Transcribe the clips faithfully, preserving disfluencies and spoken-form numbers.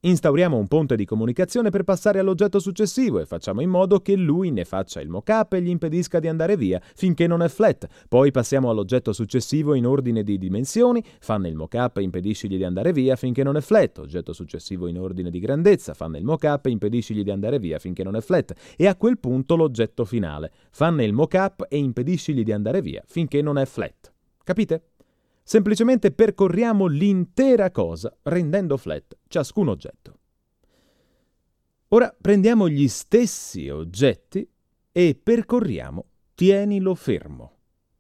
Instauriamo un ponte di comunicazione per passare all'oggetto successivo e facciamo in modo che lui ne faccia il mock-up e gli impedisca di andare via finché non è flat. Poi passiamo all'oggetto successivo in ordine di dimensioni, fanne il mock-up e impediscigli di andare via finché non è flat. Oggetto successivo in ordine di grandezza, fanne il mock-up e impediscigli di andare via finché non è flat. E a quel punto l'oggetto finale, fanne il mock-up e impediscigli di andare via finché non è flat. Capite? Semplicemente percorriamo l'intera cosa rendendo flat ciascun oggetto. Ora prendiamo gli stessi oggetti e percorriamo tienilo fermo.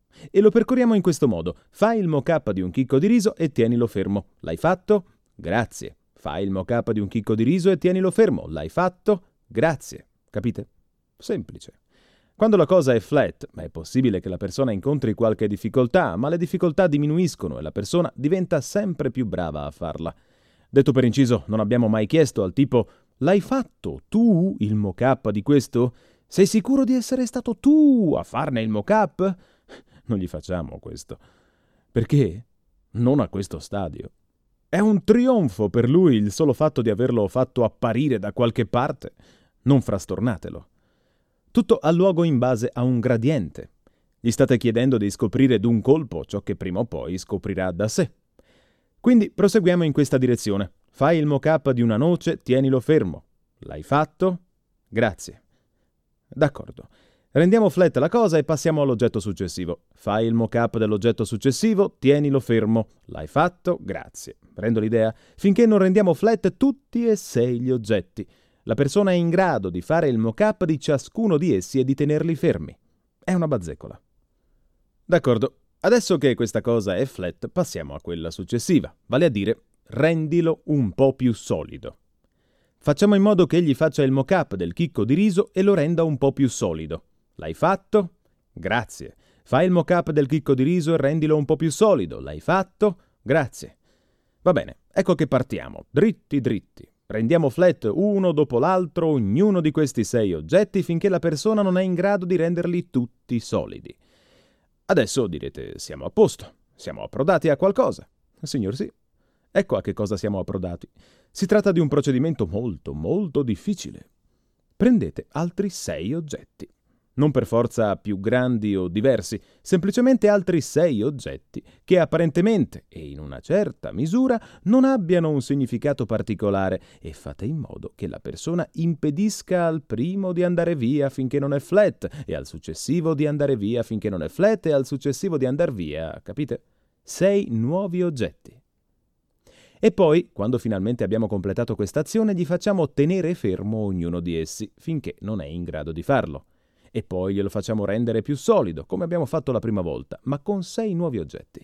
E lo percorriamo in questo modo. Fai il mock-up di un chicco di riso e tienilo fermo. L'hai fatto? Grazie. Fai il mock-up di un chicco di riso e tienilo fermo. L'hai fatto? Grazie. Capite? Semplice. Quando la cosa è flat, è possibile che la persona incontri qualche difficoltà, ma le difficoltà diminuiscono e la persona diventa sempre più brava a farla. Detto per inciso, non abbiamo mai chiesto al tipo «L'hai fatto tu il mock-up di questo? Sei sicuro di essere stato tu a farne il mock-up?» Non gli facciamo questo. Perché? Non a questo stadio. È un trionfo per lui il solo fatto di averlo fatto apparire da qualche parte. Non frastornatelo. Tutto ha luogo in base a un gradiente. Gli state chiedendo di scoprire d'un colpo ciò che prima o poi scoprirà da sé. Quindi proseguiamo in questa direzione. Fai il mock-up di una noce, tienilo fermo. L'hai fatto? Grazie. D'accordo. Rendiamo flat la cosa e passiamo all'oggetto successivo. Fai il mock-up dell'oggetto successivo, tienilo fermo. L'hai fatto? Grazie. Prendo l'idea? Finché non rendiamo flat tutti e sei gli oggetti. La persona è in grado di fare il mock-up di ciascuno di essi e di tenerli fermi. È una bazzecola. D'accordo, adesso che questa cosa è flat, passiamo a quella successiva, vale a dire, rendilo un po' più solido. Facciamo in modo che egli faccia il mock-up del chicco di riso e lo renda un po' più solido. L'hai fatto? Grazie. Fai il mock-up del chicco di riso e rendilo un po' più solido. L'hai fatto? Grazie. Va bene, ecco che partiamo, dritti dritti. Rendiamo flat uno dopo l'altro ognuno di questi sei oggetti finché la persona non è in grado di renderli tutti solidi. Adesso direte, siamo a posto, siamo approdati a qualcosa. Signor sì, ecco a che cosa siamo approdati. Si tratta di un procedimento molto, molto difficile. Prendete altri sei oggetti. Non per forza più grandi o diversi, semplicemente altri sei oggetti che apparentemente e in una certa misura non abbiano un significato particolare e fate in modo che la persona impedisca al primo di andare via finché non è flat e al successivo di andare via finché non è flat e al successivo di andare via, capite? Sei nuovi oggetti. E poi, quando finalmente abbiamo completato questa azione, gli facciamo tenere fermo ognuno di essi finché non è in grado di farlo. E poi glielo facciamo rendere più solido, come abbiamo fatto la prima volta, ma con sei nuovi oggetti.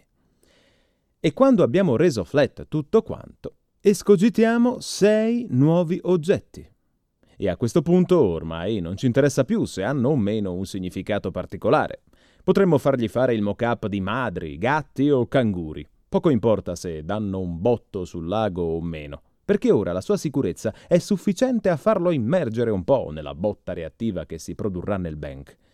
E quando abbiamo reso flat tutto quanto, escogitiamo sei nuovi oggetti. E a questo punto ormai non ci interessa più se hanno o meno un significato particolare. Potremmo fargli fare il mock-up di madri, gatti o canguri. Poco importa se danno un botto sul lago o meno, perché ora la sua sicurezza è sufficiente a farlo immergere un po' nella botta reattiva che si produrrà nel bank.